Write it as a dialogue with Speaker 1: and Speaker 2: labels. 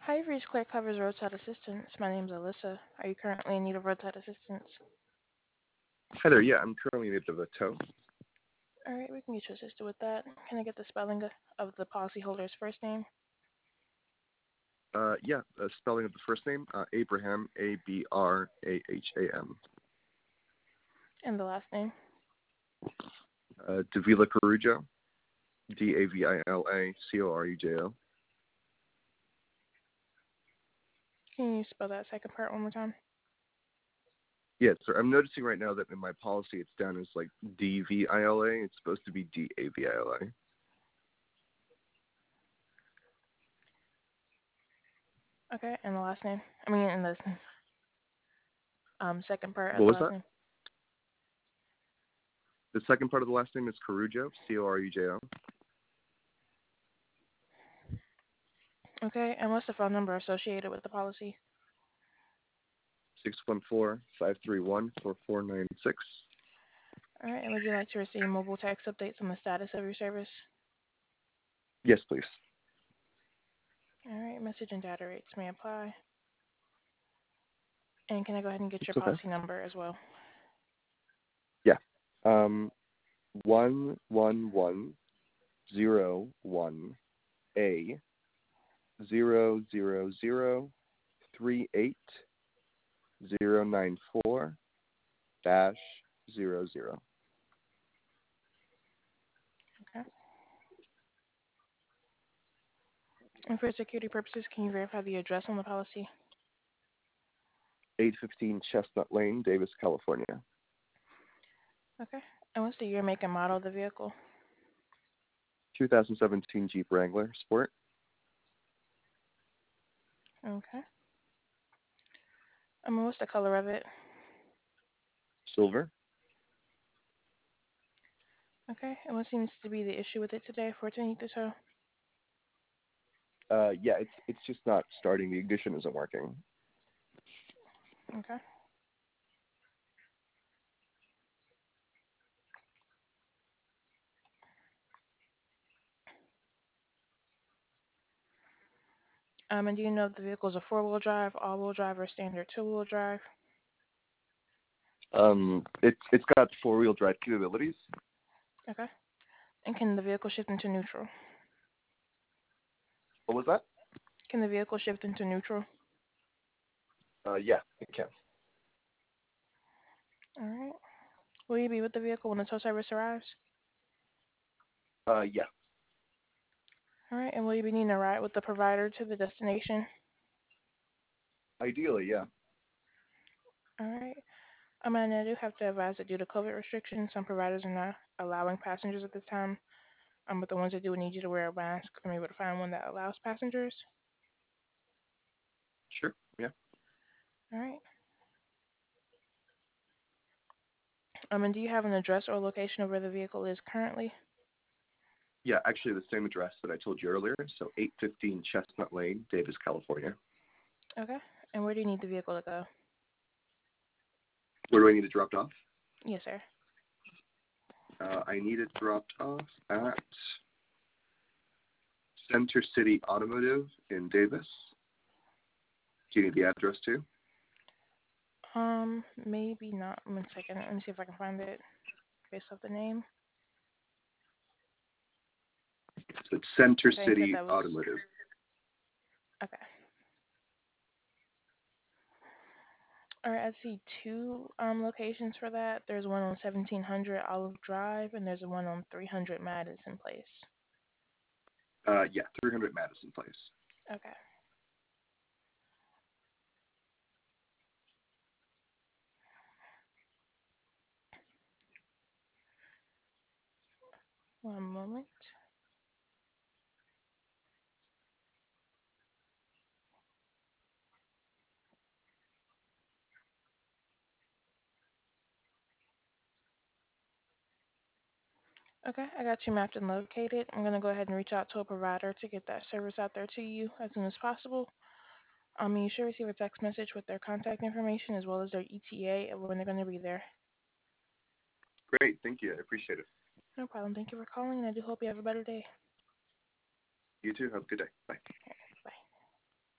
Speaker 1: Hi, you've reached Clear Cover's Roadside Assistance. My name's Alyssa. Are you currently in need of roadside assistance?
Speaker 2: Hi there. Yeah, I'm currently in need of a tow.
Speaker 1: All right, we can get you assisted with that. Can I get the spelling of the policyholder's first name
Speaker 2: Spelling of the first name, Abraham, Abraham.
Speaker 1: and the last name?
Speaker 2: Davila Carujo, Davila Corujo.
Speaker 1: Can you spell that second part one more time?
Speaker 2: Yes, sir. I'm noticing right now that in my policy it's down as like DVILA. It's supposed to be DAVILA.
Speaker 1: Okay, and the last name? I mean, and the second part of
Speaker 2: What
Speaker 1: the
Speaker 2: was
Speaker 1: last
Speaker 2: that?
Speaker 1: name.
Speaker 2: The second part of the last name is Carujo, Corujo.
Speaker 1: Okay, and what's the phone number associated with the policy?
Speaker 2: 614-531-4496.
Speaker 1: All right, and would you like to receive mobile text updates on the status of your service?
Speaker 2: Yes, please.
Speaker 1: All right, message and data rates may apply. And can I go ahead and get your
Speaker 2: It's okay.
Speaker 1: policy number as well?
Speaker 2: Yeah. 1101A 00038 094-00.
Speaker 1: Okay. And for security purposes, can you verify the address on the policy?
Speaker 2: 815 Chestnut Lane, Davis, California.
Speaker 1: Okay. And what's the year, make, and model of the vehicle?
Speaker 2: 2017 Jeep Wrangler Sport.
Speaker 1: Okay. What's the color of it?
Speaker 2: Silver.
Speaker 1: Okay. And what seems to be the issue with it today for it to need the tow?
Speaker 2: It's just not starting. The ignition isn't working.
Speaker 1: Okay. And do you know if the vehicle is a four-wheel drive, all-wheel drive, or standard two-wheel drive?
Speaker 2: It's got four-wheel drive capabilities.
Speaker 1: Okay. And can the vehicle shift into neutral?
Speaker 2: What was that?
Speaker 1: Can the vehicle shift into neutral?
Speaker 2: Yeah, it can.
Speaker 1: All right. Will you be with the vehicle when the tow service arrives?
Speaker 2: Yeah.
Speaker 1: All right. And will you be needing a ride with the provider to the destination?
Speaker 2: Ideally, yeah.
Speaker 1: All right. And I do have to advise that due to COVID restrictions, some providers are not allowing passengers at this time. But the ones that do need you to wear a mask, I'm able to find one that allows passengers.
Speaker 2: Sure. Yeah.
Speaker 1: All right. And do you have an address or location of where the vehicle is currently?
Speaker 2: Yeah, actually the same address that I told you earlier. So 815 Chestnut Lane, Davis, California.
Speaker 1: Okay. And where do you need the vehicle to go?
Speaker 2: Where do I need it dropped off?
Speaker 1: Yes, sir.
Speaker 2: I need it dropped off at Center City Automotive in Davis. Do you need the address too?
Speaker 1: Maybe not. One second. Let me see if I can find it based off the name.
Speaker 2: So it's Center
Speaker 1: Okay, you said
Speaker 2: City
Speaker 1: that was
Speaker 2: Automotive.
Speaker 1: okay. All right, I see two locations for that. There's one on 1700 Olive Drive, and there's one on 300 Madison Place.
Speaker 2: Yeah, 300 Madison Place.
Speaker 1: Okay. One moment. Okay, I got you mapped and located. I'm gonna go ahead and reach out to a provider to get that service out there to you as soon as possible. You should receive a text message with their contact information as well as their ETA of when they're gonna be there.
Speaker 2: Great, thank you. I appreciate it.
Speaker 1: No problem. Thank you for calling, and I do hope you have a better day.
Speaker 2: You too. Have a good day. Bye.